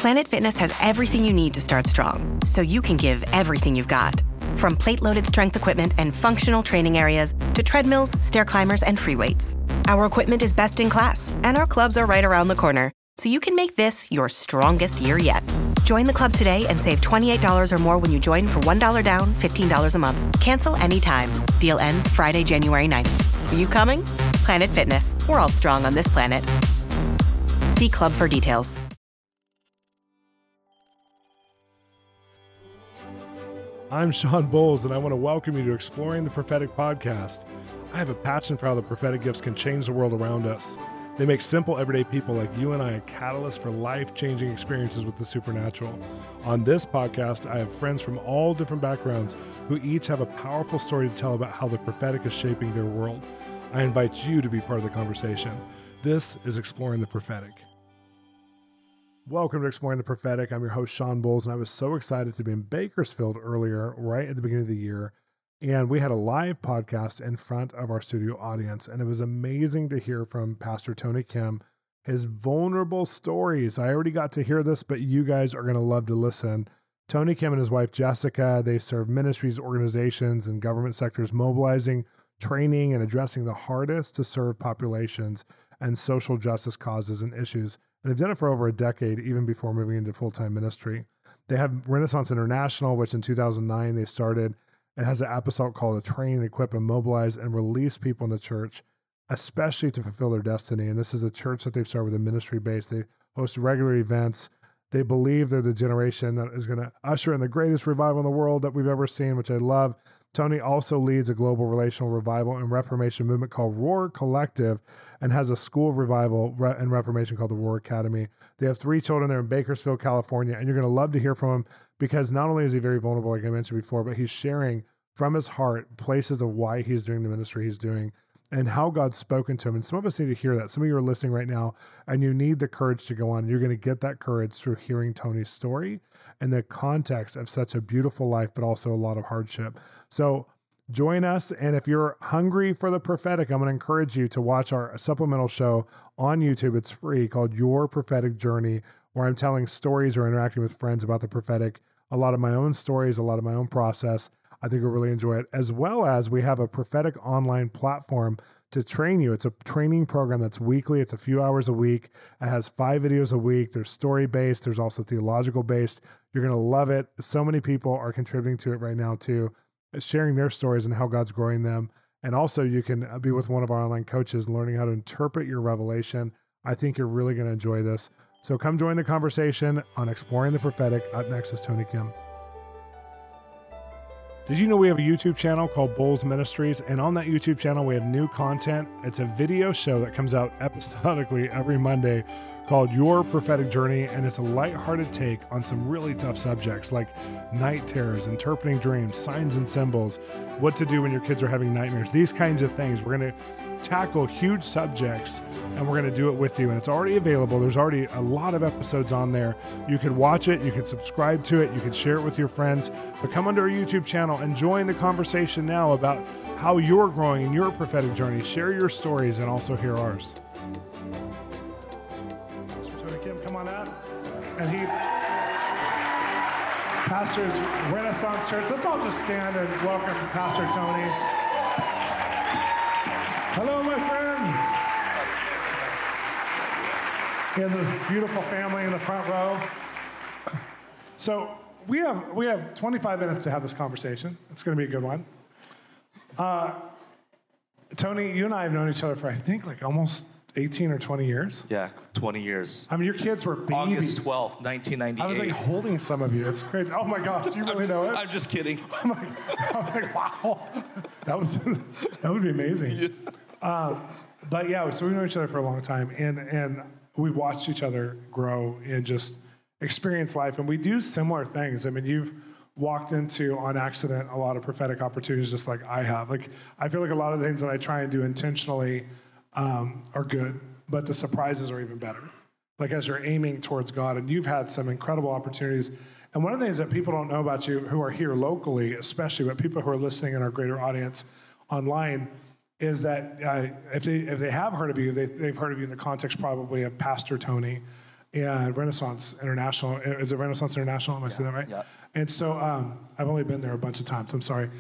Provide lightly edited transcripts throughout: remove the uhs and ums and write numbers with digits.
Planet Fitness has everything you need to start strong, so you can give everything you've got. From plate-loaded strength equipment and functional training areas to treadmills, stair climbers, and free weights. Our equipment is best in class, and our clubs are right around the corner, so you can make this your strongest year yet. Join the club today and save $28 or more when you join for $1 down, $15 a month. Cancel anytime. Deal ends Friday, January 9th. Are you coming? Planet Fitness. We're all strong on this planet. See club for details. I'm Sean Bowles, and I want to welcome you to Exploring the Prophetic podcast. I have a passion for how the prophetic gifts can change the world around us. They make simple, everyday people like you and I a catalyst for life-changing experiences with the supernatural. On this podcast, I have friends from all different backgrounds who each have a powerful story to tell about how the prophetic is shaping their world. I invite you to be part of the conversation. This is Exploring the Prophetic. Welcome to Exploring the Prophetic. I'm your host, Sean Bowles, and I was so excited to be in Bakersfield earlier, right at the beginning of the year. And we had a live podcast in front of our studio audience, and it was amazing to hear from Pastor Tony Kim, his vulnerable stories. I already got to hear this, but you guys are going to love to listen. Tony Kim and his wife, Jessica, they serve ministries, organizations, and government sectors, mobilizing, training, and addressing the hardest to serve populations and social justice causes and issues. And they've done it for over a decade, even before moving into full-time ministry. They have Renaissance International, which in 2009 they started. It has an apostolic call to train, equip, and mobilize and release people in the church, especially to fulfill their destiny. And this is a church that they've started with a ministry base. They host regular events. They believe they're the generation that is going to usher in the greatest revival in the world that we've ever seen, which I love. Tony also leads a global relational revival and reformation movement called Roar Collective and has a school of revival and reformation called the Roar Academy. They have 3 children there in Bakersfield, California, and you're going to love to hear from him because not only is he very vulnerable, like I mentioned before, but he's sharing from his heart places of why he's doing the ministry he's doing and how God's spoken to him. And some of us need to hear that. Some of you are listening right now and you need the courage to go on. You're going to get that courage through hearing Tony's story and the context of such a beautiful life, but also a lot of hardship. So join us. And if you're hungry for the prophetic, I'm going to encourage you to watch our supplemental show on YouTube. It's free, called Your Prophetic Journey, where I'm telling stories or interacting with friends about the prophetic, a lot of my own stories, a lot of my own process. I think you'll really enjoy it, as well as we have a prophetic online platform to train you. It's a training program that's weekly. It's a few hours a week. It has 5 videos a week. There's story-based. There's also theological-based. You're going to love it. So many people are contributing to it right now too, sharing their stories and how God's growing them. And also you can be with one of our online coaches learning how to interpret your revelation. I think you're really going to enjoy this. So come join the conversation on Exploring the Prophetic. Up next is Tony Kim. Did you know we have a YouTube channel called Bowles Ministries? And on that YouTube channel, we have new content. It's a video show that comes out episodically every Monday called Your Prophetic Journey. And it's a lighthearted take on some really tough subjects like night terrors, interpreting dreams, signs and symbols, what to do when your kids are having nightmares, these kinds of things. We're going to tackle huge subjects and we're going to do it with you. And it's already available. There's already a lot of episodes on there. You could watch it. You could subscribe to it. You could share it with your friends. But come onto our YouTube channel and join the conversation now about how you're growing in your prophetic journey. Share your stories and also hear ours. Pastor Tony Kim, come on out. And he pastors Renaissance Church. Let's all just stand and welcome Pastor Tony. Hello, my friend. He has this beautiful family in the front row. So we have 25 minutes to have this conversation. It's going to be a good one. Tony, you and I have known each other for, I think, like almost 18 or 20 years. Yeah, 20 years. I mean, your kids were babies. August 12th, 1998. I was like holding some of you. It's crazy. Oh my gosh, do you really know it? I'm just kidding. I'm like, wow. That would be amazing. Yeah. But yeah, so we've known each other for a long time, and we've watched each other grow and just experience life. And we do similar things. I mean, you've walked into, on accident, a lot of prophetic opportunities just like I have. Like, I feel like a lot of the things that I try and do intentionally are good, but the surprises are even better. Like as you're aiming towards God, and you've had some incredible opportunities. And one of the things that people don't know about you who are here locally, especially, but people who are listening in our greater audience online, is that if they have heard of you, they've heard of you in the context probably of Pastor Tony, and Renaissance International. Is it Renaissance International? Am I saying that right? Yeah. And so I've only been there a bunch of times. I'm sorry.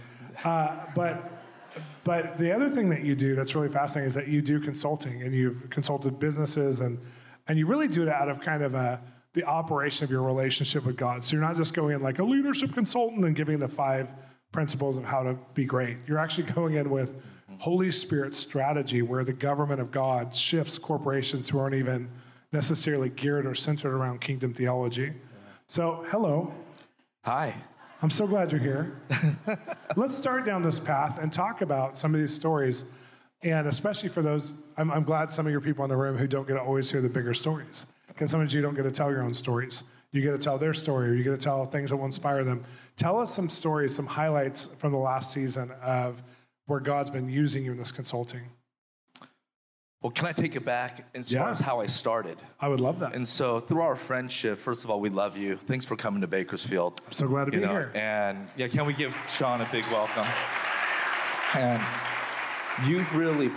But the other thing that you do that's really fascinating is that you do consulting, and you've consulted businesses, and you really do it out of kind of the operation of your relationship with God. So you're not just going in like a leadership consultant and giving the 5 principles of how to be great. You're actually going in with Holy Spirit strategy, where the government of God shifts corporations who aren't even necessarily geared or centered around kingdom theology. So, hello. Hi. I'm so glad you're here. Let's start down this path and talk about some of these stories. And especially for those, I'm glad some of your people in the room who don't get to always hear the bigger stories. Because some of you don't get to tell your own stories. You get to tell their story, or you get to tell things that will inspire them. Tell us some stories, some highlights from the last season of where God's been using you in this consulting. Well, can I take it back as far as how I started? I would love that. And so through our friendship, first of all, we love you. Thanks for coming to Bakersfield. I'm so glad to be here. And can we give Sean a big welcome? And you've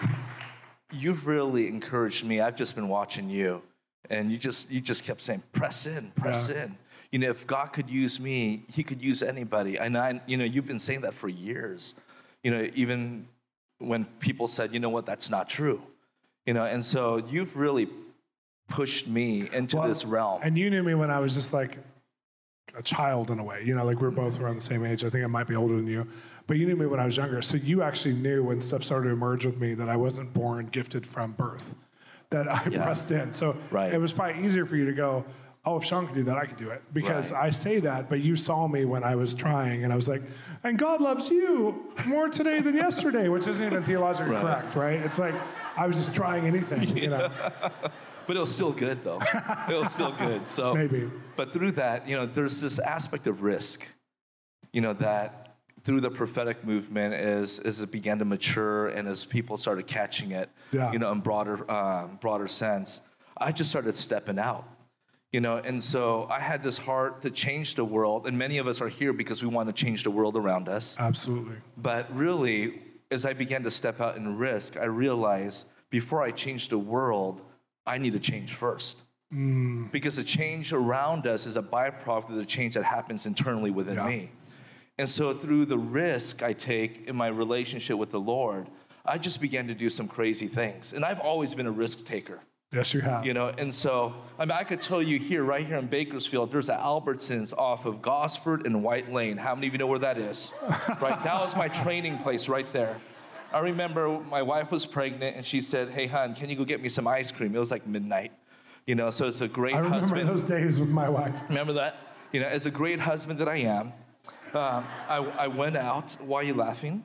really encouraged me. I've just been watching you, and you just kept saying, press in. If God could use me, he could use anybody. And you've been saying that for years. Even when people said, you know what, that's not true. And so you've really pushed me into this realm. And you knew me when I was just like a child in a way. Like we're both around the same age. I think I might be older than you. But you knew me when I was younger. So you actually knew when stuff started to emerge with me that I wasn't born gifted from birth, that I pressed in. So It was probably easier for you to go, oh, if Sean could do that, I could do it. Because I say that, but you saw me when I was trying, and I was like, and God loves you more today than yesterday, which isn't even theologically correct, right? It's like I was just trying anything, But it was still good, though. It was still good. So maybe. But through that, there's this aspect of risk, that through the prophetic movement as it began to mature and as people started catching it, in broader sense, I just started stepping out. And so I had this heart to change the world, and many of us are here because we want to change the world around us. Absolutely. But really, as I began to step out and risk, I realized before I change the world, I need to change first. Because the change around us is a byproduct of the change that happens internally within me. And so through the risk I take in my relationship with the Lord, I just began to do some crazy things. And I've always been a risk taker. Yes, you have. And so, I could tell you right here in Bakersfield, there's an Albertsons off of Gosford and White Lane. How many of you know where that is? Right? That was my training place right there. I remember my wife was pregnant, and she said, hey, hon, can you go get me some ice cream? It was like midnight. So it's a great husband. I remember those days with my wife. Remember that? As a great husband that I am, I went out. Why are you laughing?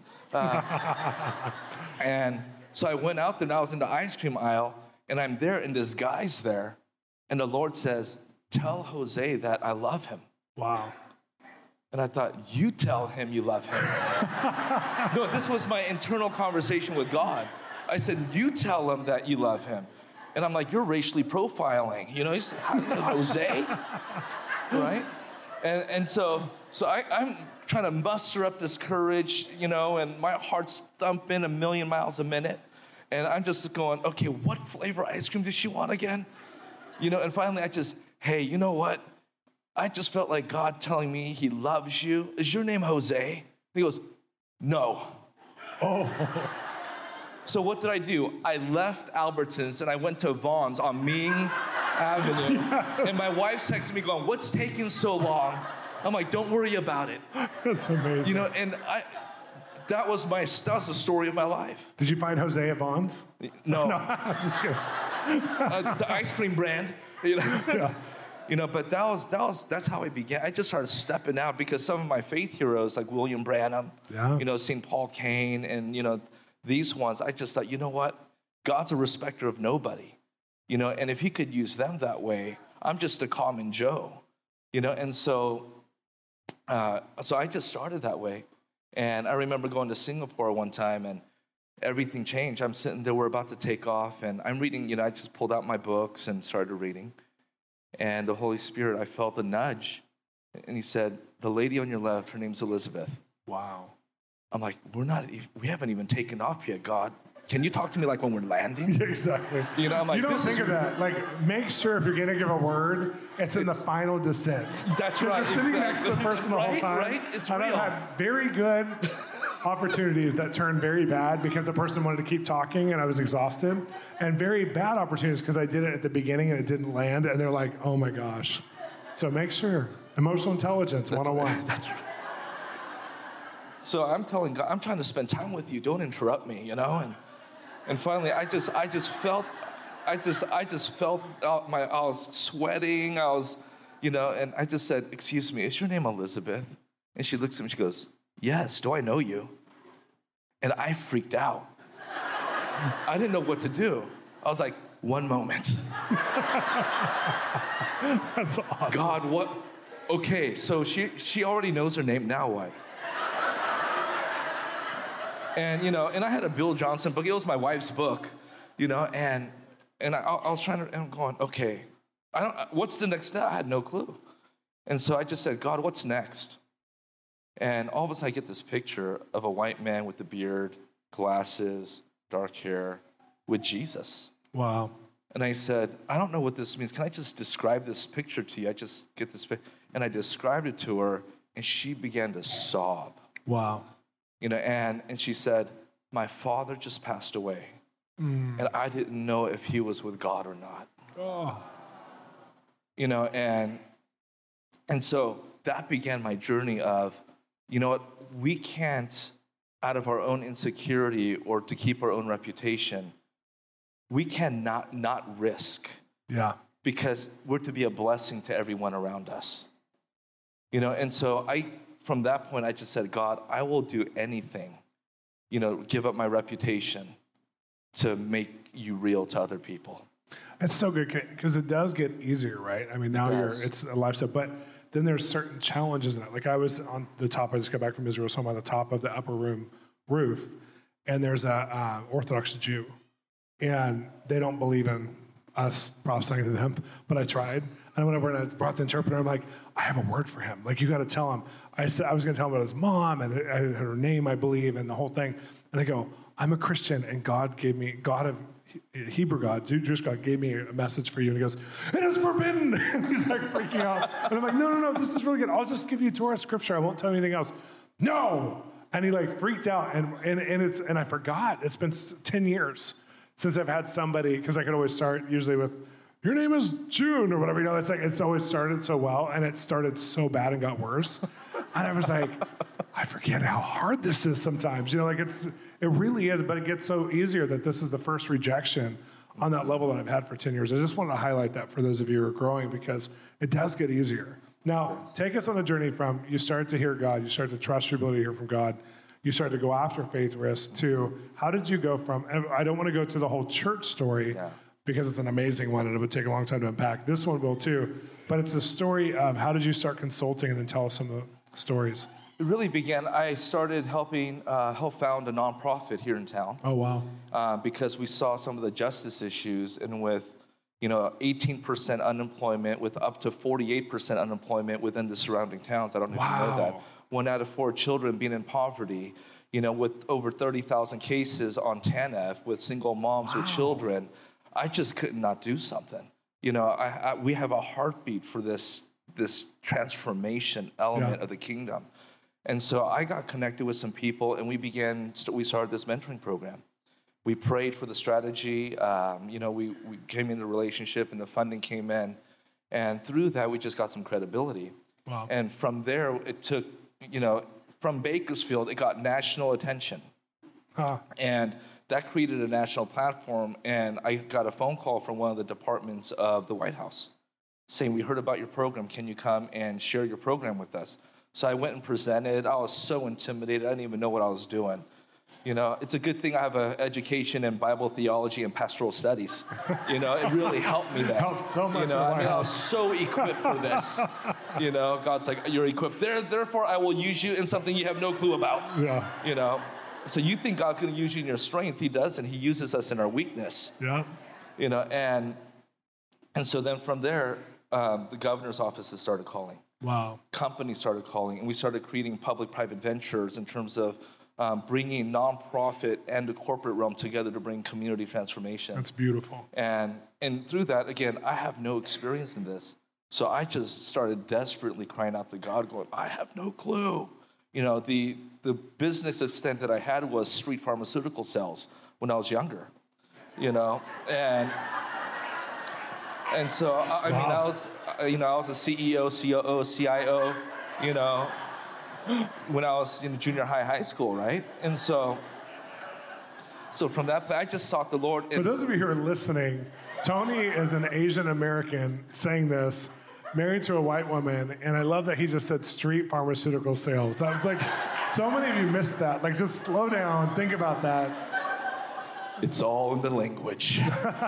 And so I went out there, and I was in the ice cream aisle, and I'm there, and this guy's there, and the Lord says, tell Jose that I love him. Wow. And I thought, you tell him you love him. No, this was my internal conversation with God. I said, you tell him that you love him. And I'm like, you're racially profiling. He's Jose, right? And so I'm trying to muster up this courage, and my heart's thumping a million miles a minute. And I'm just going, okay, what flavor ice cream does she want again? And finally hey, you know what? I just felt like God telling me he loves you. Is your name Jose? He goes, no. Oh. So what did I do? I left Albertsons and I went to Vaughn's on Ming Avenue. Yes. And my wife texted me going, what's taking so long? I'm like, don't worry about it. That's amazing. And that was the story of my life. Did you find Jose at Vaughn's? No. No, I'm just kidding. The ice cream brand. Yeah. But that's how I began. I just started stepping out because some of my faith heroes like William Branham, St. Paul Cain, and these ones, I just thought, you know what? God's a respecter of nobody. And if he could use them that way, I'm just a common Joe. And so I just started that way. And I remember going to Singapore one time, and everything changed. I'm sitting there, we're about to take off, and I'm reading, I just pulled out my books and started reading. And the Holy Spirit, I felt a nudge. And he said, the lady on your left, her name's Elizabeth. Wow. I'm like, we haven't even taken off yet, God. can you talk to me like when we're landing? Exactly. You know, I'm like, you don't this think is of that. Like, make sure if you're going to give a word, it's in the final descent. That's right. You're sitting next to the person the whole time. Right? It's and real. I've had very good opportunities that turned very bad because the person wanted to keep talking and I was exhausted, and very bad opportunities because I did it at the beginning and it didn't land, and they're like, oh my gosh. So make sure. Emotional intelligence 101. That's right. So I'm telling God, I'm trying to spend time with you. Don't interrupt me, you know? And finally, I just felt I was sweating. I was, you know, and I just said, excuse me, is your name Elizabeth? And she looks at me, she goes, yes, do I know you? And I freaked out. I didn't know what to do. I was like, one moment. That's awesome. God, what? Okay, so she already knows her name, now what? And, you know, and I had a Bill Johnson book. It was my wife's book, you know, and I was trying to, and I'm going, okay, what's the next step? I had no clue. And so I just said, God, what's next? And all of a sudden I get this picture of a white man with a beard, glasses, dark hair, with Jesus. Wow. And I said, I don't know what this means. Can I just describe this picture to you? I just get this picture. And I described it to her, and she began to sob. Wow. You know, and she said, my father just passed away. And I didn't know if he was with God or not. Oh. You know, and so that began my journey of, you know what, we can't, out of our own insecurity or to keep our own reputation, we cannot not risk. Yeah. Because we're to be a blessing to everyone around us. You know, and so from that point, I just said, God, I will do anything, you know, give up my reputation to make you real to other people. It's so good because it does get easier, right? I mean, now it's a lifestyle, but then there's certain challenges in it. Like I was on the top, I just got back from Israel, so I'm on the top of the upper room roof, and there's a Orthodox Jew, and they don't believe in us prophesying to them, but I tried. And I went over and I brought the interpreter. I'm like, I have a word for him. Like, you got to tell him. I said I was going to tell him about his mom and her name, I believe, and the whole thing. And I go, I'm a Christian, and God of Hebrew God, Jewish God, gave me a message for you. And he goes, it is forbidden. And he's like freaking out. And I'm like, no, this is really good. I'll just give you Torah scripture. I won't tell you anything else. No. And he like freaked out. And I forgot. It's been 10 years since I've had somebody, because I could always start usually with, your name is June or whatever, you know, it's always started so well, and it started so bad and got worse. And I was like, I forget how hard this is sometimes, you know, like it really is, but it gets so easier that this is the first rejection on that level that I've had for 10 years. I just wanted to highlight that for those of you who are growing, because it does get easier. Now, take us on the journey from you start to hear God, you start to trust your ability to hear from God, you start to go after faith risks, to how did you go from, and I don't want to go to the whole church story, because it's an amazing one and it would take a long time to unpack. This one will too, but it's the story of how did you start consulting, and then tell us some of the stories. It really began, I started help found a nonprofit here in town. Oh, wow. Because we saw some of the justice issues, and with, you know, 18% unemployment, with up to 48% unemployment within the surrounding towns. I don't know if you know that. 1 out of 4 children being in poverty, you know, with over 30,000 cases on TANF with single moms with children. I just could not do something. You know, we have a heartbeat for this transformation element of the kingdom. And so I got connected with some people, and we started this mentoring program. We prayed for the strategy. You know, we came into a relationship, and the funding came in. And through that, we just got some credibility. Wow. And from there, it took, you know, from Bakersfield, it got national attention. And that created a national platform, and I got a phone call from one of the departments of the White House saying, we heard about your program. Can you come and share your program with us? So I went and presented. I was so intimidated. I didn't even know what I was doing. You know, it's a good thing I have an education in Bible theology and pastoral studies. You know, it really helped me there. Helped so much. You know, I was so equipped for this. You know, God's like, you're equipped. Therefore, I will use you in something you have no clue about. Yeah. You know, so you think God's going to use you in your strength. He does, and he uses us in our weakness. Yeah. You know, and so then from there, the governor's offices started calling. Wow. Companies started calling, and we started creating public-private ventures in terms of bringing nonprofit and the corporate realm together to bring community transformation. That's beautiful. And through that, again, I have no experience in this. So I just started desperately crying out to God, going, I have no clue. You know, the business extent that I had was street pharmaceutical sales when I was younger, you know, and so I mean, I was a CEO, COO, CIO, you know, when I was in junior high school, right? And so from that point, I just sought the Lord. For those of you who are listening, Tony is an Asian American saying this, married to a white woman, and I love that he just said street pharmaceutical sales. That was like, so many of you missed that. Like, just slow down, think about that. It's all in the language.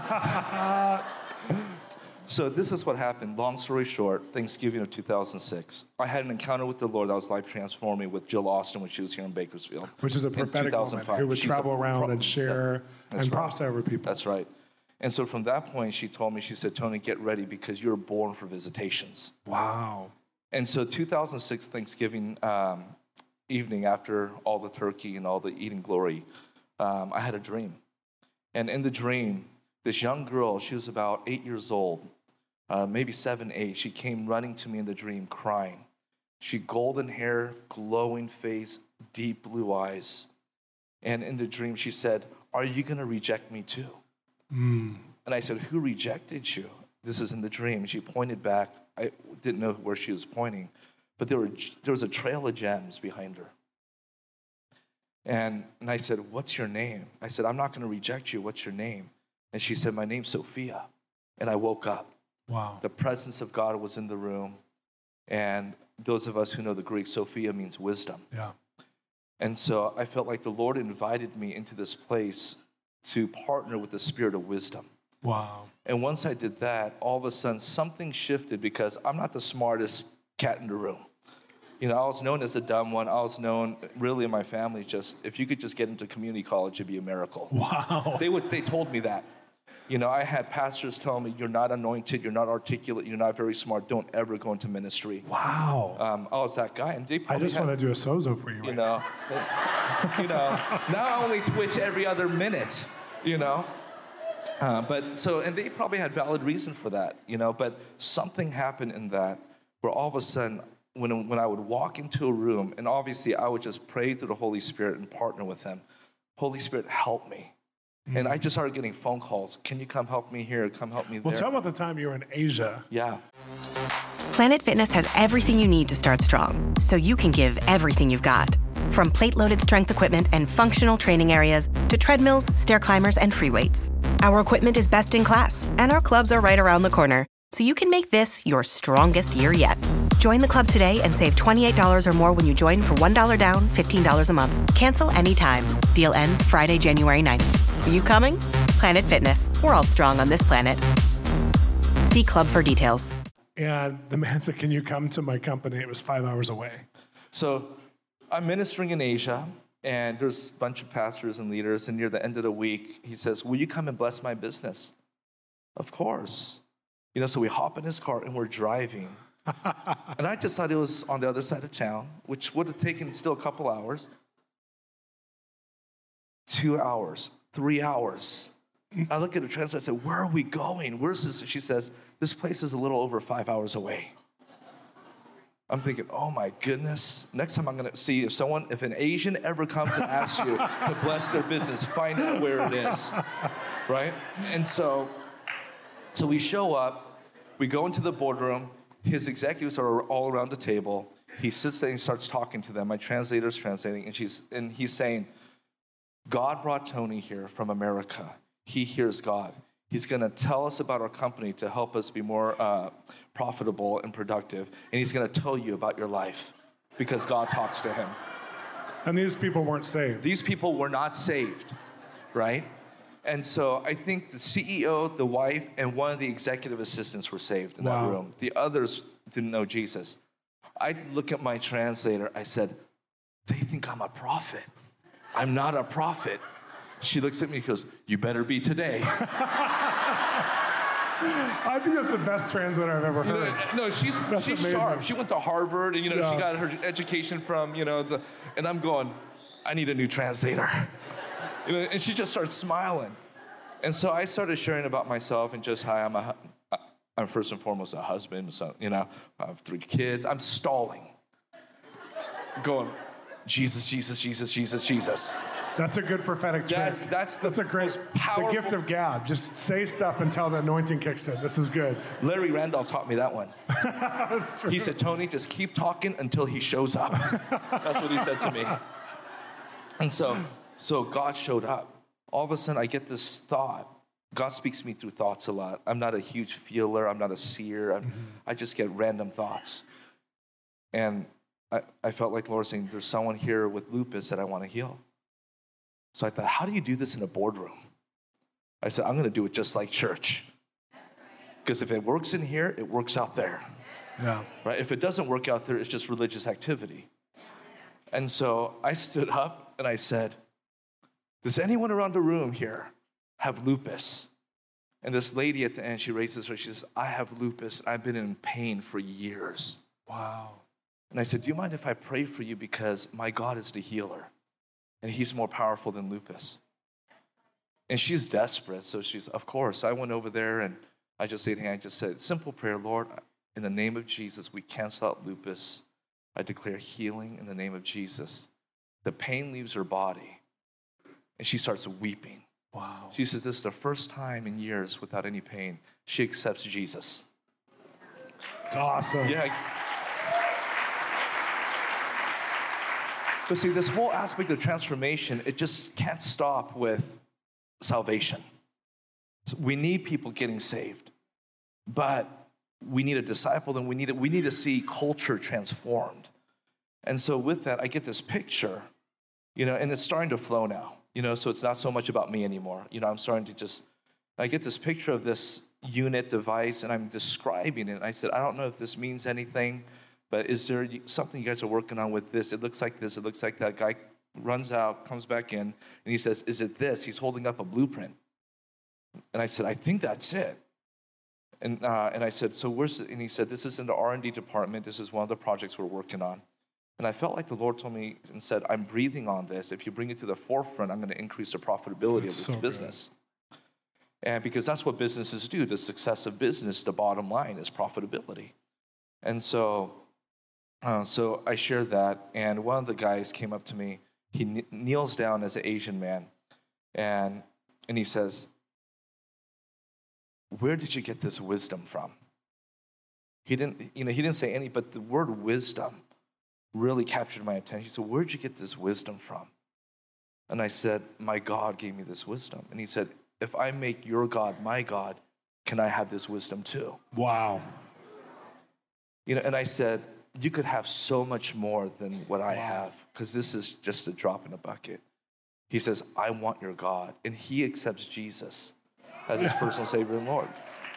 So this is what happened. Long story short, Thanksgiving of 2006, I had an encounter with the Lord that was life-transforming with Jill Austin when she was here in Bakersfield. Which is a prophetic woman who would travel around and share and prophesy over people. That's right. And so from that point, she told me, she said, Tony, get ready because you're born for visitations. Wow. And so 2006 Thanksgiving evening, after all the turkey and all the eating glory, I had a dream. And in the dream, this young girl, she was about 8 years old, maybe 7, 8. She came running to me in the dream, crying. She golden hair, glowing face, deep blue eyes. And in the dream, she said, are you going to reject me too? And I said, who rejected you? This is in the dream. She pointed back. I didn't know where she was pointing, but there was a trail of gems behind her. And I said, what's your name? I said, I'm not going to reject you. What's your name? And she said, my name's Sophia. And I woke up. Wow. The presence of God was in the room. And those of us who know the Greek, Sophia means wisdom. Yeah. And so I felt like the Lord invited me into this place to partner with the spirit of wisdom. Wow. And once I did that, all of a sudden something shifted because I'm not the smartest cat in the room. You know, I was known as a dumb one. I was known, really in my family, just, if you could just get into community college, it'd be a miracle. Wow. They told me that. You know, I had pastors tell me, you're not anointed, you're not articulate, you're not very smart, don't ever go into ministry. Wow. I was that guy. And they I just want to do a sozo for you. You know, now I only twitch every other minute, you know. And they probably had valid reason for that, you know, but something happened in that where all of a sudden, when I would walk into a room, and obviously I would just pray to the Holy Spirit and partner with him. Holy Spirit, help me. And I just started getting phone calls. Can you come help me here? Come help me there. Well, tell about the time you were in Asia. Yeah. Planet Fitness has everything you need to start strong, so you can give everything you've got. From plate-loaded strength equipment and functional training areas to treadmills, stair climbers, and free weights. Our equipment is best in class, and our clubs are right around the corner, so you can make this your strongest year yet. Join the club today and save $28 or more when you join for $1 down, $15 a month. Cancel anytime. Deal ends Friday, January 9th. Are you coming? Planet Fitness. We're all strong on this planet. See club for details. And the man said, can you come to my company? It was 5 hours away. So I'm ministering in Asia, and there's a bunch of pastors and leaders, and near the end of the week, he says, will you come and bless my business? Of course. You know, so we hop in his car, and we're driving. And I just thought it was on the other side of town, which would have taken still a couple hours. 2 hours, 3 hours. I look at the translator, I said, where are we going? Where's this? She says, this place is a little over 5 hours away. I'm thinking, oh my goodness. Next time I'm going to see if an Asian ever comes and asks you to bless their business, find out where it is, right? And so we show up, we go into the boardroom, his executives are all around the table. He sits there and starts talking to them. My translator's translating, and he's saying, God brought Tony here from America. He hears God. He's going to tell us about our company to help us be more profitable and productive. And he's going to tell you about your life because God talks to him. And these people weren't saved. These people were not saved, right? And so I think the CEO, the wife, and one of the executive assistants were saved in that room. The others didn't know Jesus. I look at my translator. I said, they think I'm a prophet. I'm not a prophet. She looks at me and goes, you better be today. I think that's the best translator I've ever heard. No, she's sharp. She went to Harvard, and she got her education from, and I'm going, I need a new translator. And she just starts smiling. And so I started sharing about myself and just, hi, I'm first and foremost a husband, so, I have 3 kids. I'm stalling. Going, Jesus, Jesus, Jesus, Jesus, Jesus. That's a good prophetic trick. That's a great powerful. The gift of gab. Just say stuff until the anointing kicks in. This is good. Larry Randolph taught me that one. That's true. He said, Tony, just keep talking until he shows up. That's what he said to me. And so God showed up. All of a sudden, I get this thought. God speaks to me through thoughts a lot. I'm not a huge feeler. I'm not a seer. I just get random thoughts. And I felt like the Lord saying, there's someone here with lupus that I want to heal. So I thought, how do you do this in a boardroom? I said, I'm going to do it just like church. Because if it works in here, it works out there. Yeah. Right? If it doesn't work out there, it's just religious activity. And so I stood up and I said, does anyone around the room here have lupus? And this lady at the end, she raises her, she says, I have lupus. I've been in pain for years. Wow. And I said, do you mind if I pray for you, because my God is the healer and he's more powerful than lupus? And she's desperate, so she's, of course. I went over there and I just laid hand, I just said, simple prayer, Lord, in the name of Jesus, we cancel out lupus. I declare healing in the name of Jesus. The pain leaves her body and she starts weeping. Wow. She says, this is the first time in years without any pain. She accepts Jesus. It's awesome. Yeah. But see, this whole aspect of transformation, it just can't stop with salvation. We need people getting saved, but we need to disciple them. We need to see culture transformed. And so with that, I get this picture, and it's starting to flow now, so it's not so much about me anymore. I'm starting to I get this picture of this unit device and I'm describing it. I said, I don't know if this means anything, but is there something you guys are working on with this? It looks like this, it looks like that. Guy runs out, comes back in, and he says, is it this? He's holding up a blueprint. And I said, I think that's it. And I said, so where's it? And he said, this is in the R&D department. This is one of the projects we're working on. And I felt like the Lord told me and said, I'm breathing on this. If you bring it to the forefront, I'm going to increase the profitability of this business. Good. And because that's what businesses do. The success of business, the bottom line is profitability. And so I shared that, and one of the guys came up to me. He kneels down as an Asian man, and he says, where did you get this wisdom from? He didn't say any, but the word wisdom really captured my attention. He said, where did you get this wisdom from? And I said, my God gave me this wisdom. And he said, if I make your God my God, can I have this wisdom too? Wow. And I said, you could have so much more than what I have, because this is just a drop in a bucket. He says, I want your God. And he accepts Jesus as his personal Savior and Lord.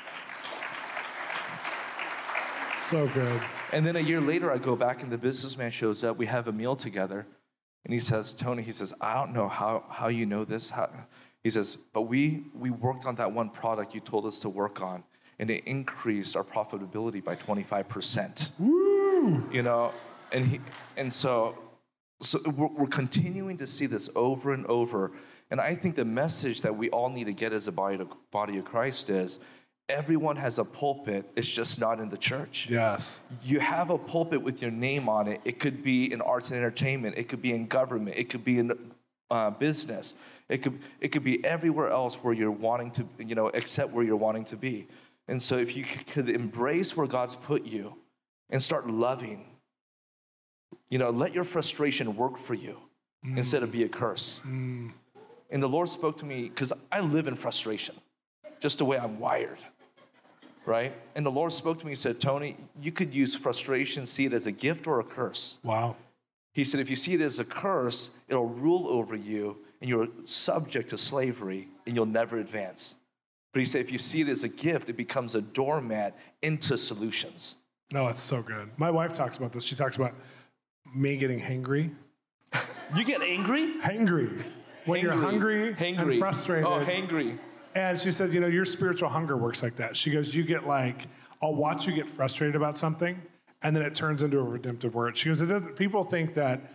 So good. And then a year later, I go back and the businessman shows up. We have a meal together. And he says, Tony, I don't know how you know this. He says, but we worked on that one product you told us to work on, and it increased our profitability by 25%. Woo! And so we're continuing to see this over and over. And I think the message that we all need to get as a body of Christ is, everyone has a pulpit, it's just not in the church. Yes. You have a pulpit with your name on it. It could be in arts and entertainment. It could be in government. It could be in business. It could be everywhere else where you're wanting to, except where you're wanting to be. And so if you could embrace where God's put you and start loving, let your frustration work for you instead of be a curse. And the Lord spoke to me, because I live in frustration, just the way I'm wired, right? And the Lord spoke to me and said, Tony, you could use frustration, see it as a gift or a curse. Wow. He said, if you see it as a curse, it'll rule over you, and you're subject to slavery, and you'll never advance. But he said, if you see it as a gift, it becomes a doormat into solutions. No, it's so good. My wife talks about this. She talks about me getting hangry. You get angry? Hangry. When you're hungry and frustrated. Oh, hangry. And she said, your spiritual hunger works like that. She goes, you get I'll watch you get frustrated about something, and then it turns into a redemptive word. She goes, people think that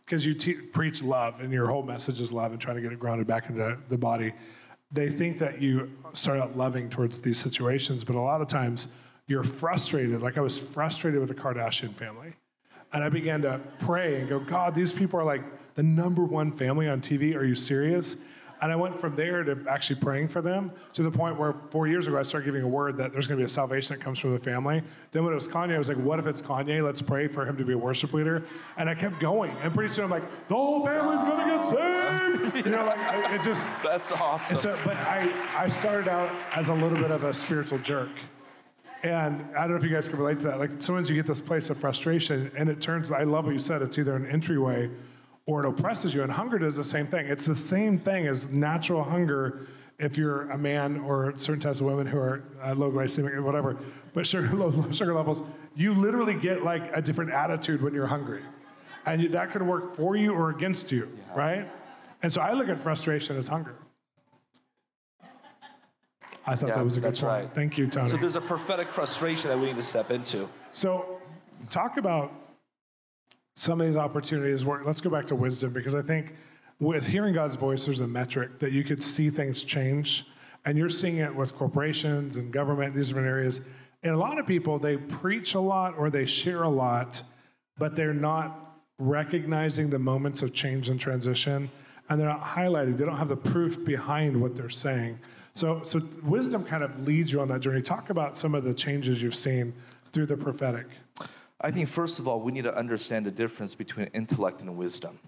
because you preach love and your whole message is love and trying to get it grounded back into the body, they think that you start out loving towards these situations, but a lot of times you're frustrated. Like I was frustrated with the Kardashian family. And I began to pray and go, God, these people are like the number one family on TV. Are you serious? And I went from there to actually praying for them to the point where 4 years ago, I started giving a word that there's going to be a salvation that comes from the family. Then when it was Kanye, I was like, what if it's Kanye? Let's pray for him to be a worship leader. And I kept going. And pretty soon I'm like, the whole family's going to get saved. You know, like it just. That's awesome. But I started out as a little bit of a spiritual jerk. And I don't know if you guys can relate to that. Like sometimes you get this place of frustration and it turns, I love what you said, it's either an entryway or it oppresses you. And hunger does the same thing. It's the same thing as natural hunger if you're a man or certain types of women who are low glycemic or whatever, but low sugar levels, you literally get like a different attitude when you're hungry. And that could work for you or against you, right? And so I look at frustration as hunger. I thought that was a good point. Right. Thank you, Tony. So there's a prophetic frustration that we need to step into. So talk about some of these opportunities where, let's go back to wisdom, because I think with hearing God's voice, there's a metric that you could see things change. And you're seeing it with corporations and government, these different areas. And a lot of people, they preach a lot or they share a lot, but they're not recognizing the moments of change and transition. And they're not highlighting. They don't have the proof behind what they're saying. So wisdom kind of leads you on that journey. Talk about some of the changes you've seen through the prophetic. I think, first of all, we need to understand the difference between intellect and wisdom.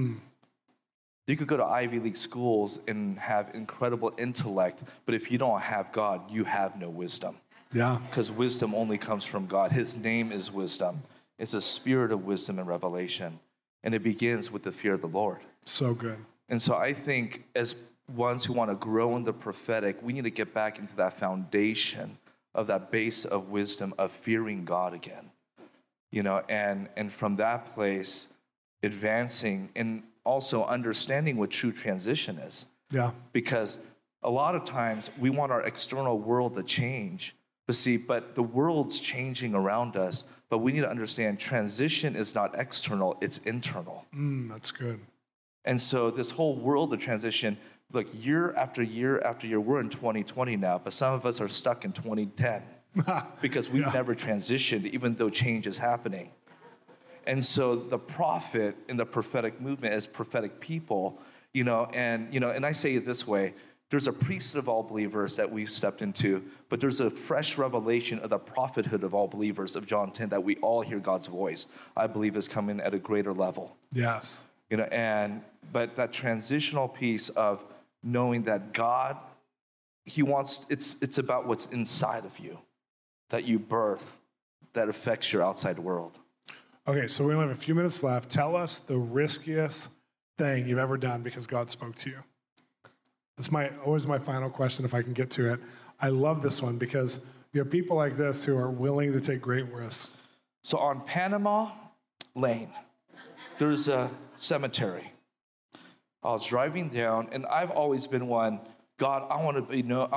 You could go to Ivy League schools and have incredible intellect, but if you don't have God, you have no wisdom. Yeah. Because wisdom only comes from God. His name is wisdom. It's a spirit of wisdom and revelation. And it begins with the fear of the Lord. So good. And so I think as ones who want to grow in the prophetic, we need to get back into that foundation of that base of wisdom, of fearing God again. You know, and from that place, advancing and also understanding what true transition is. Yeah. Because a lot of times we want our external world to change. But the world's changing around us. But we need to understand transition is not external, it's internal. That's good. And so this whole world of transition, look, year after year after year, we're in 2020 now, but some of us are stuck in 2010 because we've never transitioned, even though change is happening. And so the prophet in the prophetic movement as prophetic people, and I say it this way, there's a priesthood of all believers that we've stepped into, but there's a fresh revelation of the prophethood of all believers of John 10 that we all hear God's voice, I believe is coming at a greater level. Yes. But that transitional piece of knowing that God, He wants, it's about what's inside of you, that you birth, that affects your outside world. Okay, so we only have a few minutes left. Tell us the riskiest thing you've ever done because God spoke to you. That's always my final question, if I can get to it. I love this one because you have people like this who are willing to take great risks. So on Panama Lane, there's a cemetery. I was driving down, and I've always been one, God, I want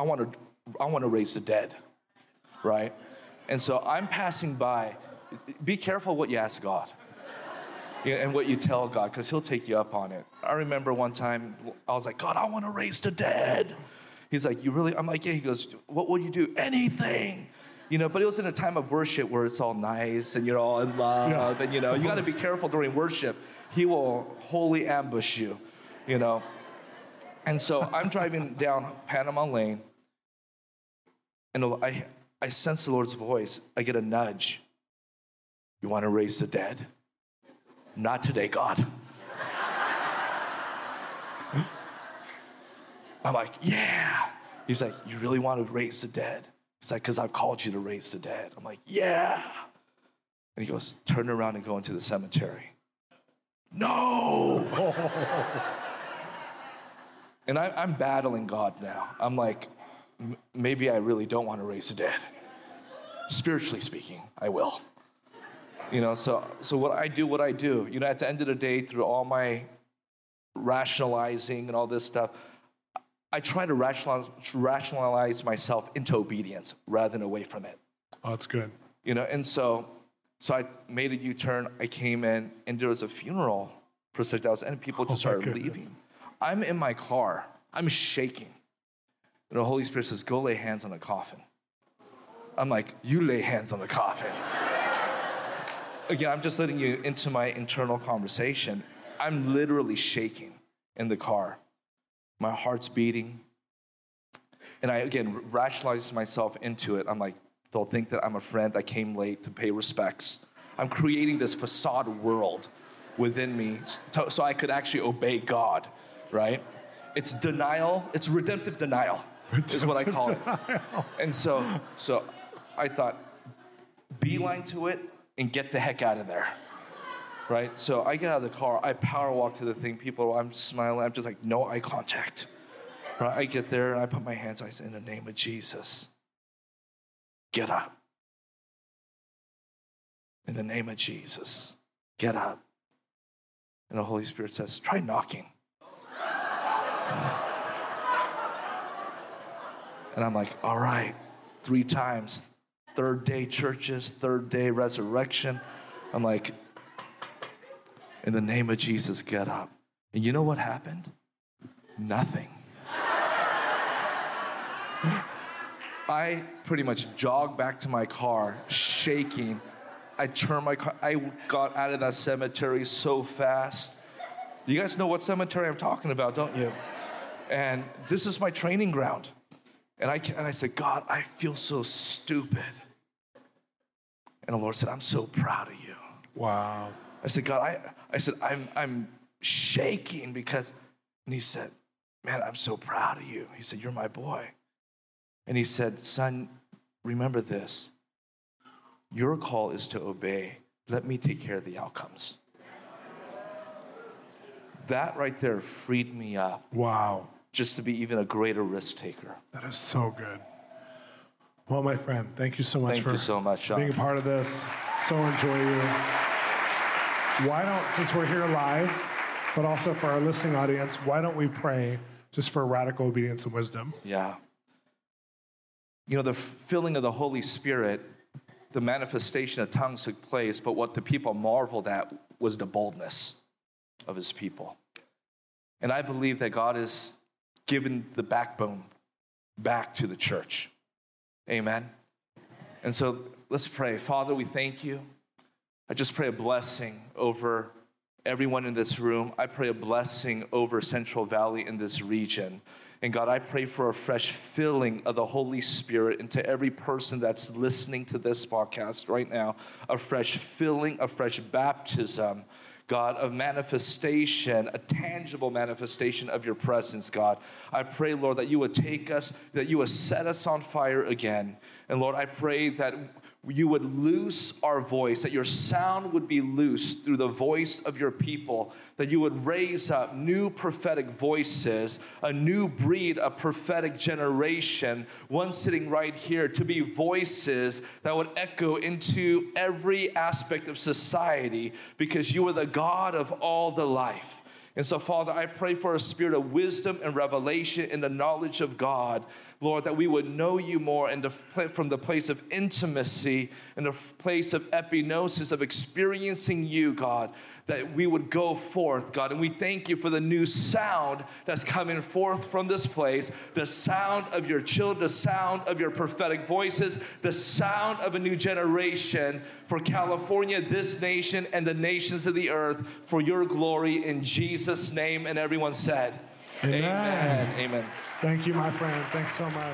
to raise the dead, right? And so I'm passing by. Be careful what you ask God. And what you tell God, because He'll take you up on it. I remember one time, I was like, God, I want to raise the dead. He's like, you really? I'm like, yeah. He goes, what will you do? Anything. But it was in a time of worship where it's all nice and you're all in love. And, you got to be careful during worship. He will wholly ambush you, And so I'm driving down Panama Lane, and I sense the Lord's voice. I get a nudge. You want to raise the dead? Not today, God. I'm like, yeah. He's like, you really want to raise the dead? He's like, because I've called you to raise the dead. I'm like, yeah. And he goes, turn around and go into the cemetery. No. And I'm battling God now. I'm like, maybe I really don't want to raise the dead. Spiritually speaking, I will. So what I do, at the end of the day, through all my rationalizing and all this stuff, I try to rationalize myself into obedience rather than away from it. Oh, that's good. And so I made a U-turn. I came in, and there was a funeral for 6 hours, and people just started leaving. I'm in my car. I'm shaking. And the Holy Spirit says, go lay hands on the coffin. I'm like, you lay hands on the coffin. Again, I'm just letting you into my internal conversation. I'm literally shaking in the car. My heart's beating. And I, again, rationalize myself into it. I'm like, they'll think that I'm a friend that came late to pay respects. I'm creating this facade world within me so I could actually obey God, right? It's denial. It's redemptive denial is what I call it. And so I thought, beeline to it and get the heck out of there, right? So I get out of the car. I power walk to the thing. People, I'm smiling. I'm just like, no eye contact. Right? I get there and I put my hands. I say, in the name of Jesus, get up. In the name of Jesus, get up. And the Holy Spirit says, try knocking. And I'm like, all right, 3 times. 3rd day churches, 3rd day resurrection. I'm like, in the name of Jesus, get up. And you know what happened? Nothing. I pretty much jogged back to my car, shaking. I turned my car. I got out of that cemetery so fast. You guys know what cemetery I'm talking about, don't you? And this is my training ground. And I said, God, I feel so stupid. And the Lord said, I'm so proud of you. Wow. I said, God, I'm shaking because, and he said, man, I'm so proud of you. He said, you're my boy. And he said, son, remember this. Your call is to obey. Let me take care of the outcomes. That right there freed me up. Wow. Just to be even a greater risk taker. That is so good. Well, my friend, thank you so much for being a part of this. So enjoy you. Why don't, since we're here live, but also for our listening audience, why don't we pray just for radical obedience and wisdom? Yeah. You know, the filling of the Holy Spirit, the manifestation of tongues took place, but what the people marveled at was the boldness of his people. And I believe that God has given the backbone back to the church. Amen. And so let's pray. Father, we thank you. I just pray a blessing over everyone in this room. I pray a blessing over Central Valley in this region. And God, I pray for a fresh filling of the Holy Spirit into every person that's listening to this podcast right now. A fresh filling, a fresh baptism, God, of manifestation, a tangible manifestation of your presence, God. I pray, Lord, that you would take us, that you would set us on fire again. And Lord, I pray that you would loose our voice, that your sound would be loosed through the voice of your people, that you would raise up new prophetic voices, a new breed, a prophetic generation, one sitting right here, to be voices that would echo into every aspect of society, because you are the God of all the life. And so, Father, I pray for a spirit of wisdom and revelation in the knowledge of God, Lord, that we would know you more and from the place of intimacy and the place of epignosis, of experiencing you, God, that we would go forth, God. And we thank you for the new sound that's coming forth from this place, the sound of your children, the sound of your prophetic voices, the sound of a new generation for California, this nation, and the nations of the earth, for your glory in Jesus' name. And everyone said, Amen. Amen. Amen. Thank you, my friend. Thanks so much.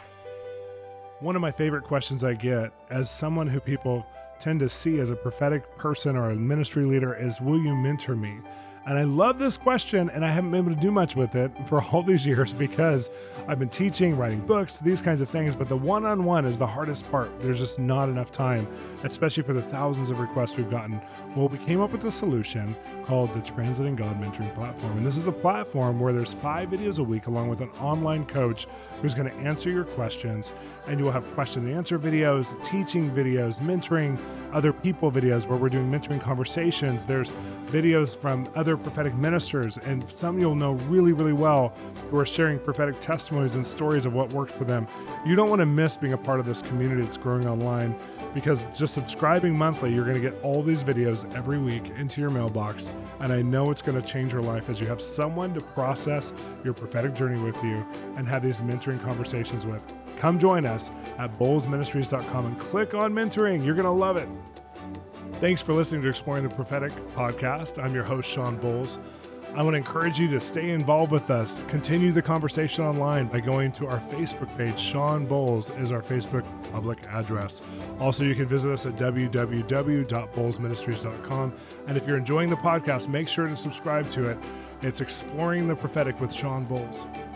One of my favorite questions I get as someone who people tend to see as a prophetic person or a ministry leader is, will you mentor me? And I love this question, and I haven't been able to do much with it for all these years because I've been teaching, writing books, these kinds of things, but the one-on-one is the hardest part. There's just not enough time, especially for the thousands of requests we've gotten. Well, we came up with a solution called the Translating God Mentoring Platform. And this is a platform where there's 5 videos a week along with an online coach who's going to answer your questions. And you will have question and answer videos, teaching videos, mentoring other people videos where we're doing mentoring conversations. There's videos from other other prophetic ministers, and some you'll know really, really well, who are sharing prophetic testimonies and stories of what works for them. You don't want to miss being a part of this community that's growing online, because just subscribing monthly, you're going to get all these videos every week into your mailbox. And I know it's going to change your life as you have someone to process your prophetic journey with you and have these mentoring conversations with. Come join us at bolzministries.com and click on mentoring. You're going to love it. Thanks for listening to Exploring the Prophetic podcast. I'm your host, Shawn Bolz. I want to encourage you to stay involved with us. Continue the conversation online by going to our Facebook page. Shawn Bolz is our Facebook public address. Also, you can visit us at www.bolzministries.com. And if you're enjoying the podcast, make sure to subscribe to it. It's Exploring the Prophetic with Shawn Bolz.